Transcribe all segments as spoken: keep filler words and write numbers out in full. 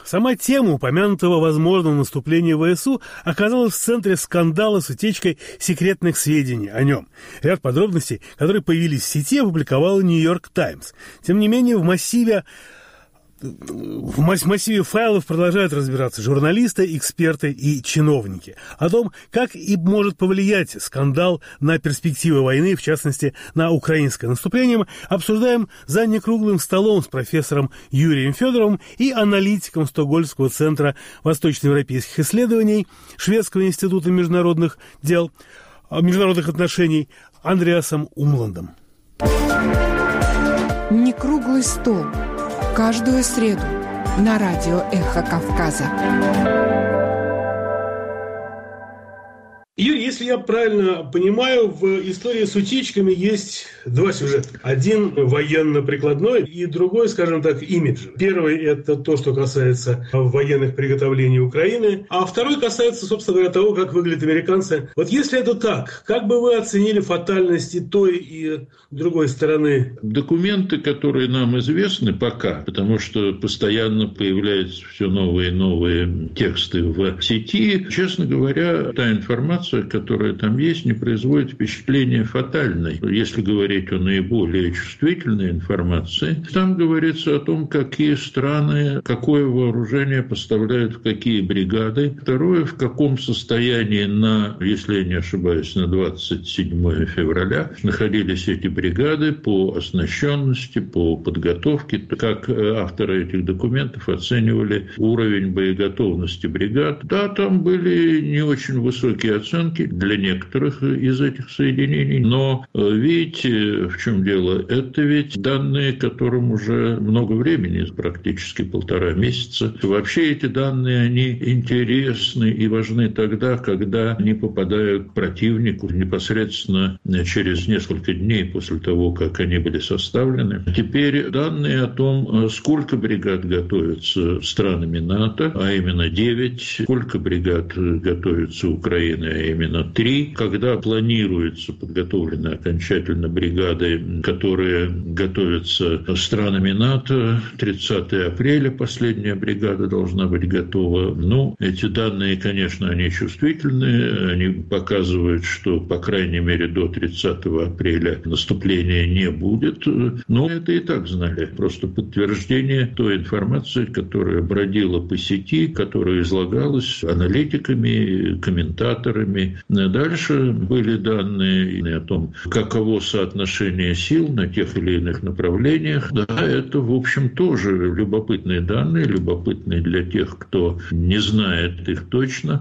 Сама тема упомянутого возможного наступления ВСУ оказалась в центре скандала с утечкой секретных сведений о нем. Ряд подробностей, которые появились в сети, опубликовал «Нью-Йорк Таймс». Тем не менее, в массиве В массиве файлов продолжают разбираться журналисты, эксперты и чиновники о том, как и может повлиять скандал на перспективы войны, в частности, на украинское наступление. Обсуждаем за некруглым столом с профессором Юрием Федоровым и аналитиком Стокгольмского центра восточноевропейских исследований Шведского института международных дел, международных отношений Андреасом Умландом. Некруглый стол. Каждую среду на радио «Эхо Кавказа». Юрий, если я правильно понимаю, в истории с утечками есть два сюжета. Один военно-прикладной и другой, скажем так, имиджевый. Первый – это то, что касается военных приготовлений Украины, а второй касается, собственно говоря, того, как выглядят американцы. Вот если это так, как бы вы оценили фатальность и той, и другой стороны? Документы, которые нам известны пока, потому что постоянно появляются все новые и новые тексты в сети, честно говоря, та информация, которая там есть, не производит впечатления фатальной. Если говорить о наиболее чувствительной информации, там говорится о том, какие страны, какое вооружение поставляют в какие бригады. Второе, в каком состоянии на, если я не ошибаюсь, на двадцать седьмое февраля находились эти бригады по оснащенности, по подготовке, как авторы этих документов оценивали уровень боеготовности бригад. Да, там были не очень высокие оценки для некоторых из этих соединений, но видите, в чем дело? Это ведь данные, которым уже много времени, практически полтора месяца. Вообще эти данные, они интересны и важны тогда, когда они попадают к противнику непосредственно через несколько дней после того, как они были составлены. Теперь данные о том, сколько бригад готовятся странами НАТО, а именно девять, сколько бригад готовится Украиной, а именно три, когда планируются подготовлены окончательно бригады, которые готовятся странами НАТО. тридцатого апреля последняя бригада должна быть готова. Ну, эти данные, конечно, они чувствительные, они показывают, что, по крайней мере, до тридцатого апреля наступления не будет. Но это и так знали. Просто подтверждение той информации, которая бродила по сети, которая излагалась аналитиками, комментаторами. Дальше были данные о том, каково соотношение сил на тех или иных направлениях. Да, это, в общем, тоже любопытные данные, любопытные для тех, кто не знает их точно,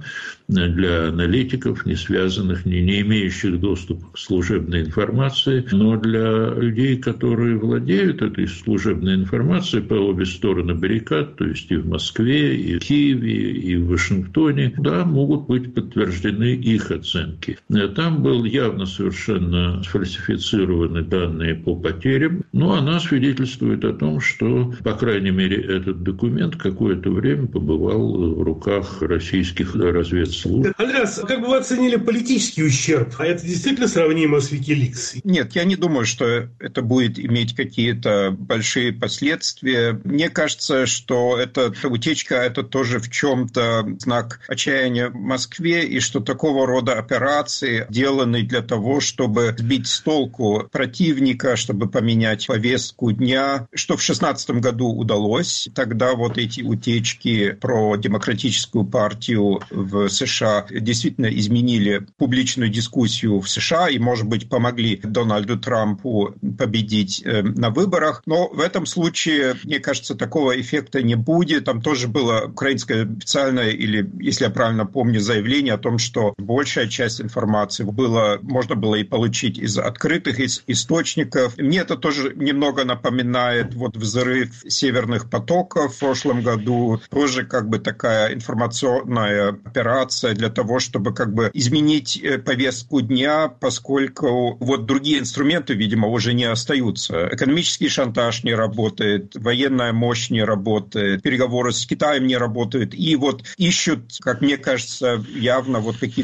для аналитиков, не связанных, не, не имеющих доступа к служебной информации, но для людей, которые владеют этой служебной информацией по обе стороны баррикад, то есть и в Москве, и в Киеве, и в Вашингтоне, да, могут быть подтверждены их оценки. Там был явно совершенно сфальсифицированы данные по потерям, но она свидетельствует о том, что, по крайней мере, этот документ какое-то время побывал в руках российских разведслужб. Андреас, как бы вы оценили политический ущерб? А это действительно сравнимо с Wikileaks? Нет, я не думаю, что это будет иметь какие-то большие последствия. Мне кажется, что эта утечка – это тоже в чем-то знак отчаяния в Москве, и что такого рода операции деланы для того, чтобы сбить с толку противника, чтобы поменять повестку дня, что в шестнадцатом году удалось. Тогда вот эти утечки про демократическую партию в США действительно изменили публичную дискуссию в США и, может быть, помогли Дональду Трампу победить на выборах. Но в этом случае, мне кажется, такого эффекта не будет. Там тоже было украинское официальное, или, если я правильно помню, заявление о том, что большая часть информации было, можно было и получить из открытых из источников. Мне это тоже немного напоминает вот взрыв северных потоков в прошлом году. Тоже как бы такая информационная операция для того, чтобы как бы изменить повестку дня, поскольку вот другие инструменты, видимо, уже не остаются. Экономический шантаж не работает, военная мощь не работает, переговоры с Китаем не работают. И вот ищут, как мне кажется, явно вот какие-то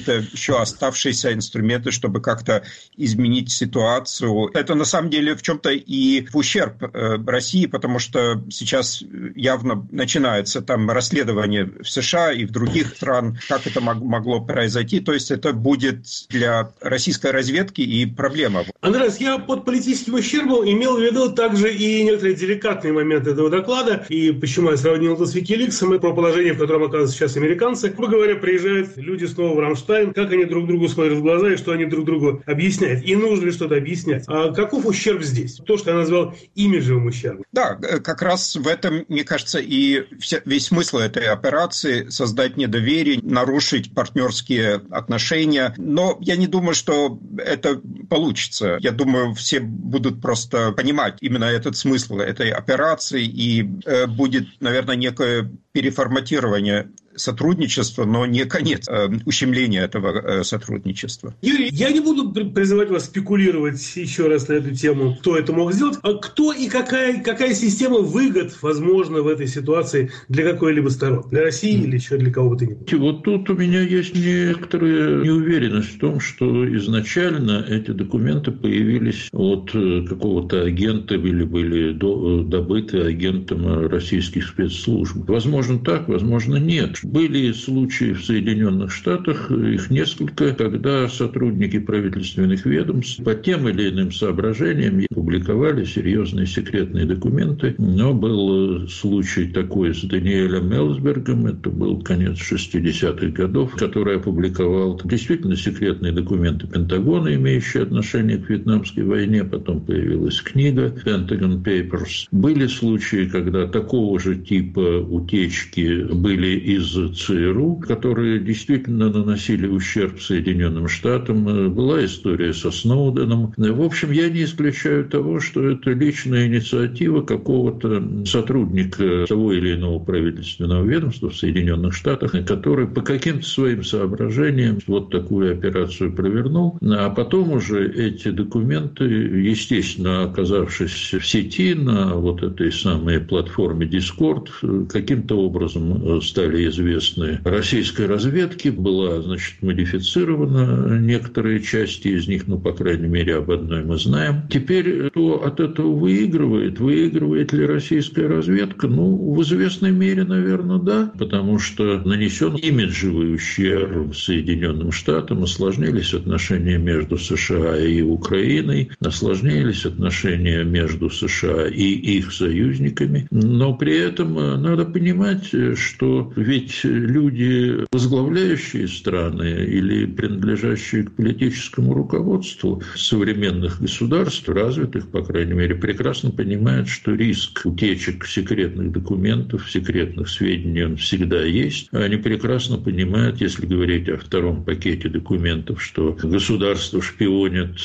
какие-то еще оставшиеся инструменты, чтобы как-то изменить ситуацию. Это на самом деле в чем-то и в ущерб России, потому что сейчас явно начинается там расследование в США и в других странах, как это могло произойти. То есть это будет для российской разведки и проблема. Андреас, я под политическим ущербом имел в виду также и некоторые деликатные моменты этого доклада. И почему я сравнил это с Викиликсом, и про положение, в котором оказываются сейчас американцы. Грубо говоря, приезжают люди снова в Рамштайн, как они друг другу смотрят в глаза и что они друг другу объясняют. И нужно ли что-то объяснять. А каков ущерб здесь? То, что я назвал имиджевым ущербом. Да, как раз в этом, мне кажется, и весь смысл этой операции – создать недоверие, нарушить партнерские отношения. Но я не думаю, что это получится. Я думаю, все будут просто понимать именно этот смысл этой операции, и э, будет, наверное, некое переформатирование сотрудничества, но не конец э, ущемления этого э, сотрудничества. Юрий, я не буду призывать вас спекулировать еще раз на эту тему, кто это мог сделать, а кто и какая, какая система выгод возможна в этой ситуации для какой-либо стороны, для России mm. или еще для кого бы то ни было. Вот тут у меня есть некоторая неуверенность в том, что изначально эти документы появились от какого-то агента или были добыты агентом российских спецслужб. Возможно так, возможно нет. Были случаи в Соединенных Штатах, их несколько, когда сотрудники правительственных ведомств по тем или иным соображениям публиковали серьезные секретные документы. Но был случай такой с Даниэлем Элсбергом, это был конец шестидесятых годов, который опубликовал действительно секретные документы Пентагона, имеющие отношение к Вьетнамской войне. Потом появилась книга Pentagon Papers. Были случаи, когда такого же типа утечки были из ЦРУ, которые действительно наносили ущерб Соединенным Штатам. Была история со Сноуденом. В общем, я не исключаю того, что это личная инициатива какого-то сотрудника того или иного правительственного ведомства в Соединенных Штатах, который по каким-то своим соображениям вот такую операцию провернул. А потом уже эти документы, естественно, оказавшись в сети на вот этой самой платформе Discord, каким-то образом стали известны российской разведке. Была, значит, модифицирована некоторые части из них, ну, по крайней мере, об одной мы знаем. Теперь кто от этого выигрывает? Выигрывает ли российская разведка? Ну, в известной мере, наверное, да, потому что нанесен имиджевый ущерб Соединенным Штатам, осложнились отношения между США и Украиной, осложнились отношения между США и их союзниками, но при этом надо понимать, что ведь люди, возглавляющие страны или принадлежащие к политическому руководству современных государств, развитых, по крайней мере, прекрасно понимают, что риск утечек секретных документов, секретных сведений, он всегда есть. Они прекрасно понимают, если говорить о втором пакете документов, что государство шпионит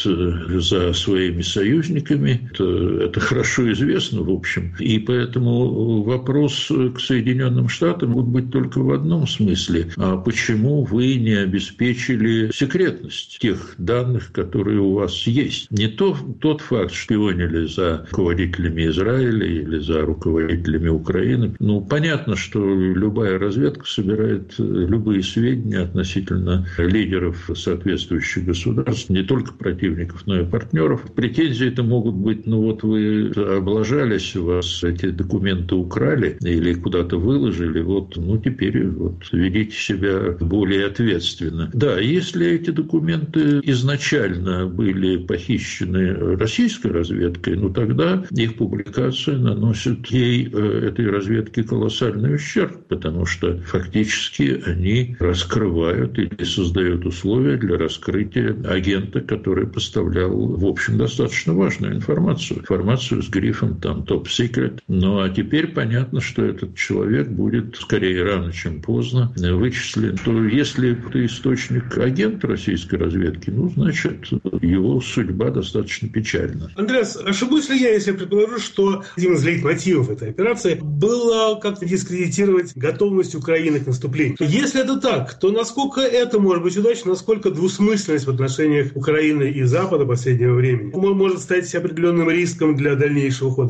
за своими союзниками. Это, это хорошо известно, в общем. И поэтому вопрос к Соединенным Штатам может быть только в одном смысле. А почему вы не обеспечили секретность тех данных, которые у вас есть? Не то, тот факт, что шпионили за руководителями Израиля или за руководителями Украины. Ну, понятно, что любая разведка собирает любые сведения относительно лидеров соответствующих государств, не только противников, но и партнеров. Претензии-то могут быть, ну вот вы облажались, у вас эти документы украли или куда-то выложили, вот, ну теперь вот ведите себя более ответственно. Да, если эти документы изначально были похищены российской разведкой, ну тогда их публикация наносит ей, этой разведке, колоссальный ущерб, потому что фактически они раскрывают или создают условия для раскрытия агента, который поставлял, в общем, достаточно важную информацию. Информацию с грифом там «Top Secret». Ну, а теперь понятно, что этот человек будет, скорее рано, чем поздно, вычислен. То если это источник агент российской разведки, ну, значит, его судьба достаточно печальна. Андреас, ошибусь ли я, если предположу, что один из лейтмотивов этой операции было как-то дискредитировать готовность Украины к наступлению? Если это так, то насколько это может быть удачно, насколько двусмысленность в отношениях Украины и Запада последнего времени может стать определенным риском для дальнейшего хода войны?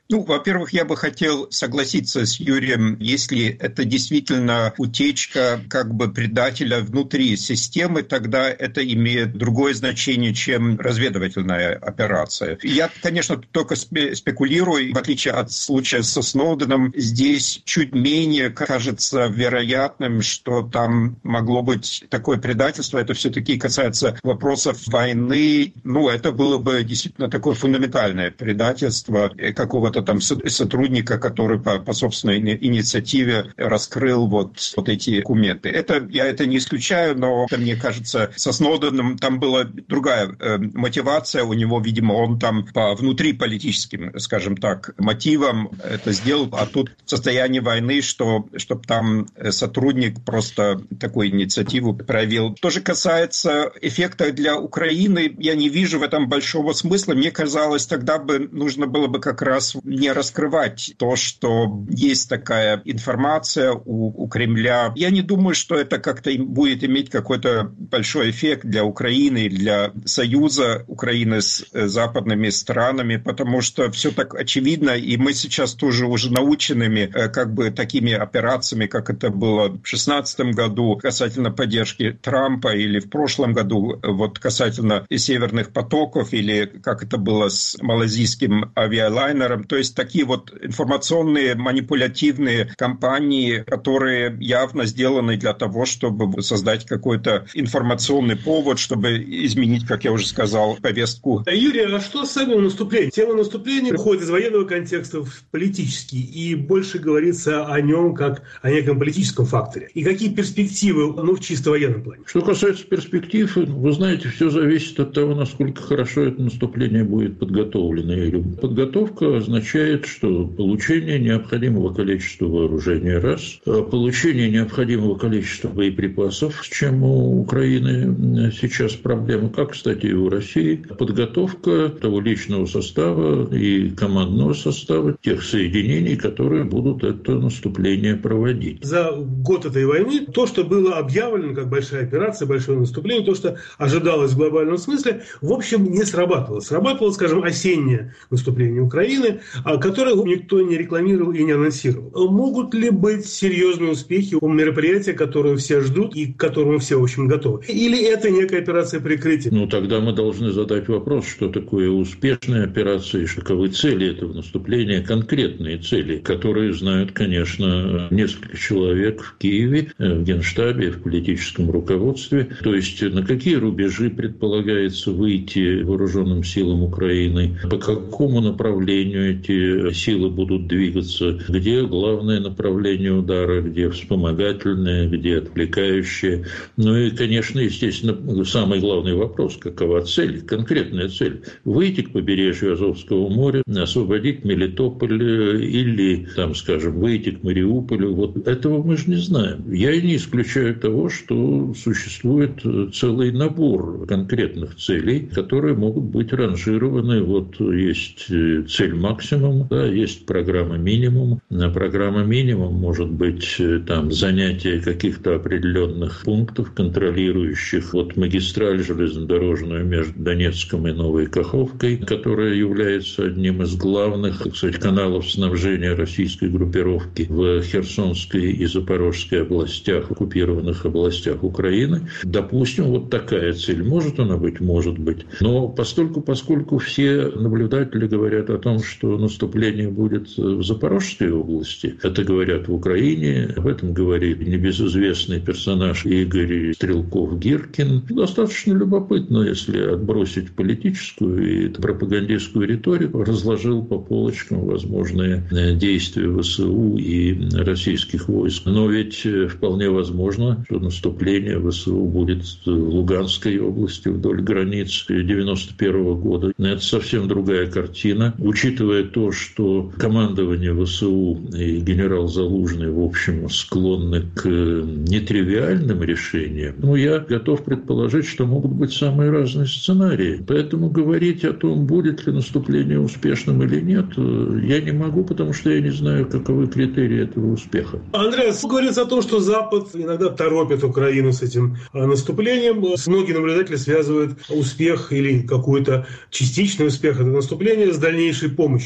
Ну, во-первых, я бы хотел согласиться с Юрием, если это действительно утечка как бы предателя внутри системы, тогда это имеет другое значение, чем разведывательная операция. Я, конечно, только спекулирую, в отличие от случая со Сноуденом, здесь чуть менее кажется вероятным, что там могло быть такое предательство. Это все-таки касается вопросов войны. Ну, это было бы действительно такое фундаментальное предательство какого-то там сотрудника, который по, по собственной инициативе раскрыл вот, вот эти документы. Это, я это не исключаю, но это, мне кажется, со Сноуденом там была другая э, мотивация. У него, видимо, он там по внутриполитическим, скажем так, мотивам это сделал, а тут состояние войны, что, чтобы там сотрудник просто такую инициативу проявил. Что же касается эффекта для Украины, я не вижу в этом большого смысла. Мне казалось, тогда бы нужно было бы как раз не раскрывать то, что есть такая информация у, у Кремля. Я не думаю, что это как-то будет иметь какой-то большой эффект для Украины, для союза Украины с западными странами, потому что все так очевидно, и мы сейчас тоже уже наученными как бы такими операциями, как это было в шестнадцатом году касательно поддержки Трампа, или в прошлом году вот касательно северных потоков, или как это было с малазийским авиалайнером. То есть такие вот информационные манипулятивные кампании, которые явно сделаны для того, чтобы создать какой-то информационный повод, чтобы изменить, как я уже сказал, повестку. Юрий, а что с самим наступлением? Тема наступления уходит из военного контекста в политический, и больше говорится о нем как о неком политическом факторе. И какие перспективы, ну, в чисто военном плане? Что касается перспектив, вы знаете, все зависит от того, насколько хорошо это наступление будет подготовлено. Подготовка означает, что получение необходимого количества вооружения – раз, получение необходимого количества боеприпасов, с чем у Украины сейчас проблема, как, кстати, и у России, подготовка того личного состава и командного состава тех соединений, которые будут это наступление проводить. За год этой войны то, что было объявлено как большая операция, большое наступление, то, что ожидалось в глобальном смысле, в общем, не сработало. Сработало, скажем, осеннее наступление Украины, которое никто не рекламировал и не анонсировал. Могут ли быть серьезные успехи у мероприятия, которое все ждут и к которому все, в общем, готовы? Или это некая операция прикрытия? Ну, тогда мы должны задать вопрос, что такое успешная операция и каковы цели этого наступления, конкретные цели, которые знают, конечно, несколько человек в Киеве, в Генштабе, в политическом руководстве. То есть на какие рубежи предполагается выйти вооруженным силам Украины, по какому направлению эти силы будут двигаться, где главное направление удара, где вспомогательное, где отвлекающее. Ну и, конечно, естественно, самый главный вопрос, какова цель, конкретная цель. Выйти к побережью Азовского моря, освободить Мелитополь или, там, скажем, выйти к Мариуполю. Вот этого мы же не знаем. Я и не исключаю того, что существует целый набор конкретных целей, которые могут быть ранжированы. Вот есть цель максимум, да, есть программа минимум. Программа минимум может быть там занятие каких-то определенных пунктов, контролирующих вот магистраль железнодорожную между Донецком и Новой Каховкой, которая является одним из главных, так сказать, каналов снабжения российской группировки в Херсонской и Запорожской областях, оккупированных областях Украины. Допустим, вот такая цель. Может она быть? Может быть. Но постольку, поскольку все наблюдатели говорят о том, что наступление будет в Запорожской области, это говорят в Украине, об этом говорит небезызвестный персонаж Игорь Стрелков-Гиркин. Достаточно любопытно, если отбросить политическую и пропагандистскую риторику, разложил по полочкам возможные действия ВСУ и российских войск. Но ведь вполне возможно, что наступление ВСУ будет в Луганской области вдоль границ девяносто первого года. Это совсем другая картина. Учитывая то, что командование ВСУ и генерал Залужный, в общем, склонны к нетривиальным решениям, ну, я готов предположить, что могут быть самые разные сценарии. Поэтому говорить о том, будет ли наступление успешным или нет, я не могу, потому что я не знаю, каковы критерии этого успеха. Андреас, говорится о том, что Запад иногда торопит Украину с этим наступлением. Многие наблюдатели связывают успех или какой-то частичный успех этого наступления с дальнейшей помощью.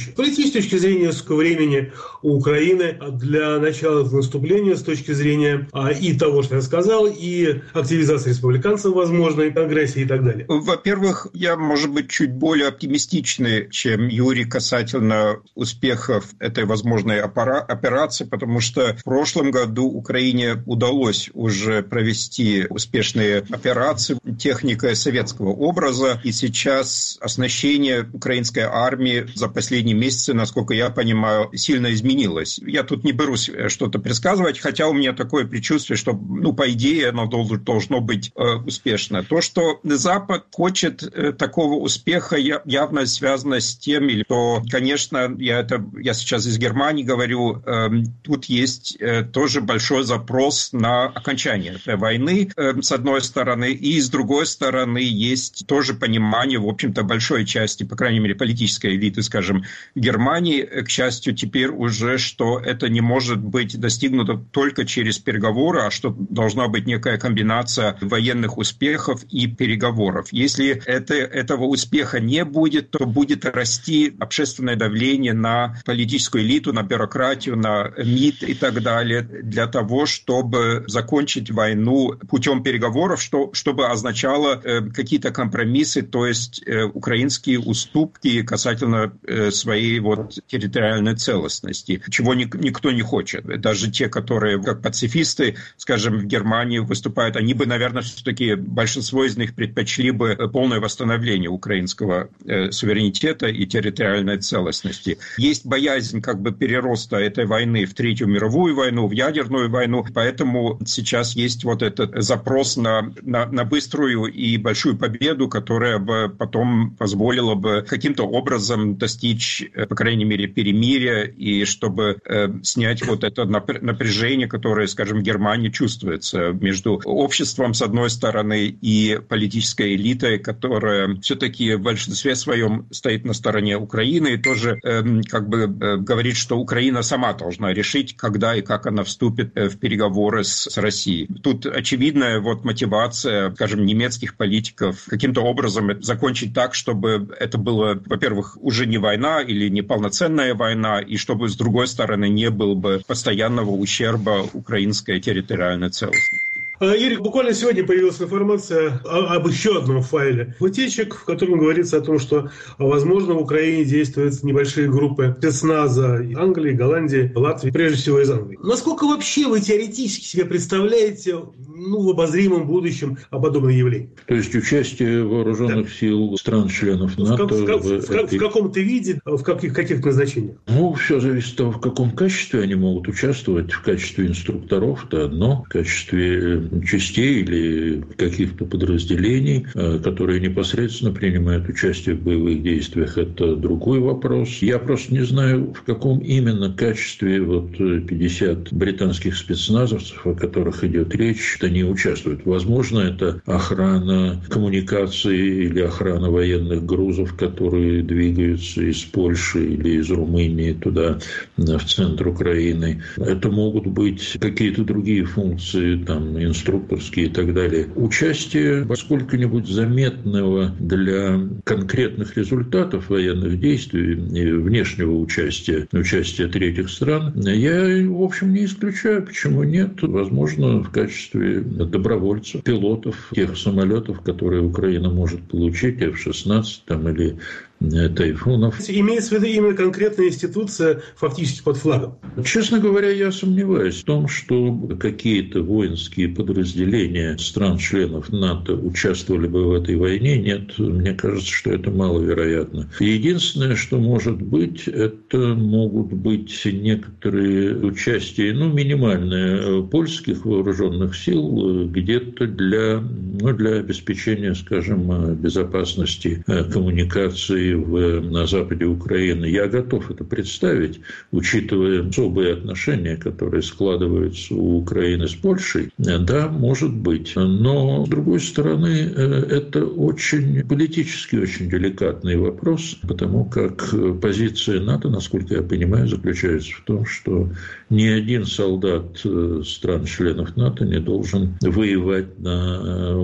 будущее. Политически, с точки зрения времени у Украины для начала наступления, с точки зрения а, и того, что я сказал, и активизации республиканцев возможной, агрессии и так далее. Во-первых, я, может быть, чуть более оптимистичный, чем Юрий, касательно успехов этой возможной операции, потому что в прошлом году Украине удалось уже провести успешные операции техникой советского образа, и сейчас оснащение украинской армии за последние месяцы, насколько я понимаю, сильно изменилось. Я тут не берусь что-то предсказывать, хотя у меня такое предчувствие, что, ну, по идее, оно должно быть э, успешно. То, что Запад хочет э, такого успеха, явно связано с тем, что, конечно, я, это, я сейчас из Германии говорю, э, тут есть э, тоже большой запрос на окончание этой войны, э, с одной стороны, и с другой стороны есть тоже понимание, в общем-то, большой части, по крайней мере, политической элиты, скажем, Германии, к счастью, теперь уже, что это не может быть достигнуто только через переговоры, а что должна быть некая комбинация военных успехов и переговоров. Если это, этого успеха не будет, то будет расти общественное давление на политическую элиту, на бюрократию, на МИД и так далее, для того, чтобы закончить войну путем переговоров, что, чтобы означало э, какие-то компромиссы, то есть э, украинские уступки касательно э, своей вот территориальной целостности, чего ни, никто не хочет. Даже те, которые как пацифисты, скажем, в Германии выступают, они бы, наверное, все-таки большинство из них предпочли бы полное восстановление украинского э, суверенитета и территориальной целостности. Есть боязнь как бы перероста этой войны в Третью мировую войну, в ядерную войну, поэтому сейчас есть вот этот запрос на, на, на быструю и большую победу, которая бы потом позволила бы каким-то образом достичь, по крайней мере, перемирия, и чтобы э, снять вот это напряжение, которое, скажем, в Германии чувствуется между обществом, с одной стороны, и политической элитой, которая все-таки в большинстве своем стоит на стороне Украины и тоже э, как бы э, говорит, что Украина сама должна решить, когда и как она вступит в переговоры с, с Россией. Тут очевидная вот мотивация, скажем, немецких политиков каким-то образом закончить так, чтобы это было, во-первых, уже не война или не полноценная война, и чтобы, с другой стороны, не было бы постоянного ущерба украинской территориальной целостности. Юрий, буквально сегодня появилась информация об еще одном файле утечек, в котором говорится о том, что, возможно, в Украине действуют небольшие группы спецназа Англии, Голландии, Латвии, прежде всего из Англии. Насколько вообще вы теоретически себе представляете, ну, в обозримом будущем о подобном явлении? То есть участие вооруженных да. сил стран-членов НАТО в, в, в, в, этой... в каком-то виде, в каких, каких назначениях? Ну, все зависит от того, в каком качестве они могут участвовать. В качестве инструкторов – это одно, в качестве частей или каких-то подразделений, которые непосредственно принимают участие в боевых действиях, это другой вопрос. Я просто не знаю, в каком именно качестве вот пятьдесят британских спецназовцев, о которых идет речь, они участвуют. Возможно, это охрана коммуникаций или охрана военных грузов, которые двигаются из Польши или из Румынии туда, в центр Украины. Это могут быть какие-то другие функции, там, инструкторские и так далее. Участие сколько-нибудь заметного для конкретных результатов военных действий, внешнего участия, участия третьих стран, я, в общем, не исключаю. Почему нет? Возможно, в качестве добровольцев, пилотов тех самолетов, которые Украина может получить, эф шестнадцать там, или тайфунов. Имеется в виду именно конкретная институция фактически под флагом? Честно говоря, я сомневаюсь в том, что какие-то воинские подразделения стран-членов НАТО участвовали бы в этой войне. Нет, мне кажется, что это маловероятно. Единственное, что может быть, это могут быть некоторые участия, ну, минимальные, польских вооруженных сил где-то для, ну, для обеспечения, скажем, безопасности коммуникации В, на западе Украины. Я готов это представить, учитывая особые отношения, которые складываются у Украины с Польшей. Да, может быть. Но, с другой стороны, это очень политически очень деликатный вопрос, потому как позиция НАТО, насколько я понимаю, заключается в том, что ни один солдат стран-членов НАТО не должен воевать на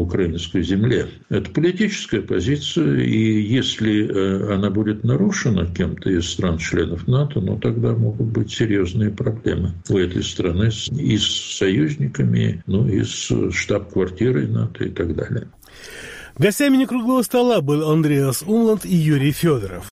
украинской земле. Это политическая позиция, и если она будет нарушена кем-то из стран-членов НАТО, ну, тогда могут быть серьезные проблемы у этой страны и с союзниками, ну, и с штаб-квартирой НАТО и так далее. Гостями «Некруглого стола» был Андреас Умланд и Юрий Федоров.